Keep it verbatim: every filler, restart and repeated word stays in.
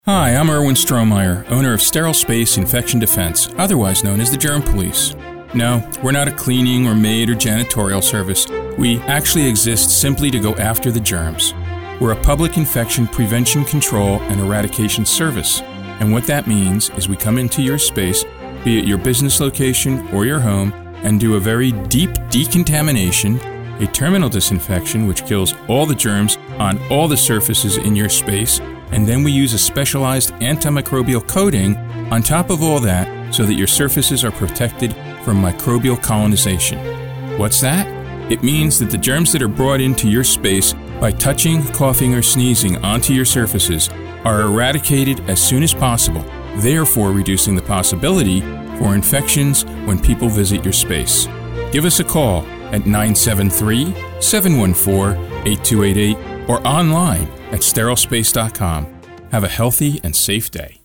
Hi, I'm Erwin Strohmeyer, owner of Sterile Space Infection Defense, otherwise known as the Germ Police. No, we're not a cleaning or maid or janitorial service. We actually exist simply to go after the germs. We're a public infection prevention, control, and eradication service. And what that means is we come into your space, be it your business location or your home, and do a very deep decontamination, a terminal disinfection which kills all the germs on all the surfaces in your space, and then we use a specialized antimicrobial coating on top of all that so that your surfaces are protected from microbial colonization. What's that? It means that the germs that are brought into your space by touching, coughing, or sneezing onto your surfaces are eradicated as soon as possible, therefore reducing the possibility for infections when people visit your space. Give us a call at nine seven three, seven one four, eight two eight eight or online at sterile space dot com. Have a healthy and safe day.